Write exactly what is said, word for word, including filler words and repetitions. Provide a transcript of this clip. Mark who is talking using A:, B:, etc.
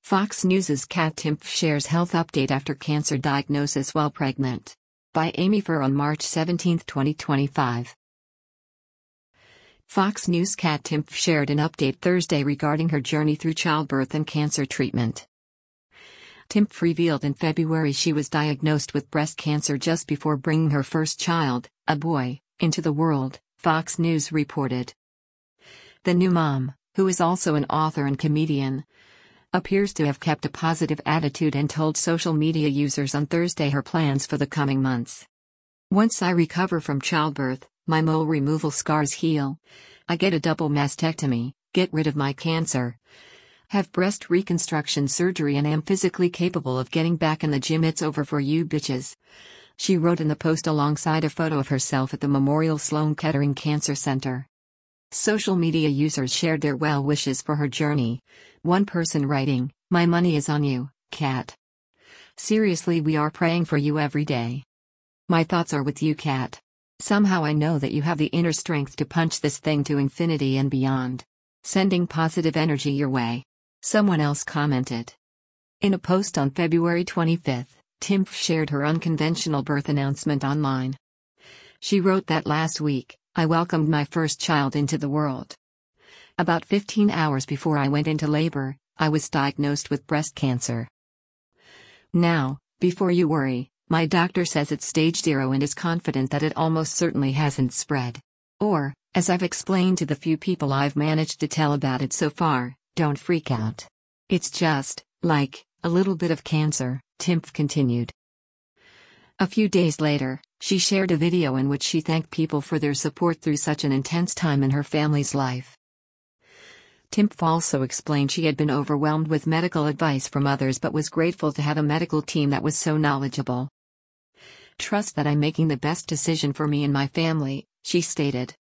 A: Fox News' Kat Timpf shares health update after cancer diagnosis while pregnant. By Amy Furr on March seventeenth, twenty twenty-five. Fox News' Kat Timpf shared an update Thursday regarding her journey through childbirth and cancer treatment. Timpf revealed in February she was diagnosed with breast cancer just before bringing her first child, a boy, into the world, Fox News reported. The new mom, who is also an author and comedian, appears to have kept a positive attitude and told social media users on Thursday her plans for the coming months. Once I recover from childbirth, my mole removal scars heal. I get a double mastectomy, get rid of my cancer, have breast reconstruction surgery, and am physically capable of getting back in the gym. It's over for you bitches, she wrote in the post alongside a photo of herself at the Memorial Sloan Kettering Cancer Center. Social media users shared their well wishes for her journey, one person writing, "My money is on you, Kat. Seriously, we are praying for you every day. My thoughts are with you, Kat. Somehow I know that you have the inner strength to punch this thing to infinity and beyond. Sending positive energy your way." Someone else commented. In a post on February twenty-fifth, Timpf shared her unconventional birth announcement online. She wrote that last week, "I welcomed my first child into the world. About fifteen hours before I went into labor, I was diagnosed with breast cancer. Now, before you worry, my doctor says it's stage zero and is confident that it almost certainly hasn't spread. Or, as I've explained to the few people I've managed to tell about it so far, don't freak out. It's just, like, a little bit of cancer," Timpf continued. A few days later, she shared a video in which she thanked people for their support through such an intense time in her family's life. Timpf also explained she had been overwhelmed with medical advice from others but was grateful to have a medical team that was so knowledgeable. "Trust that I'm making the best decision for me and my family," she stated.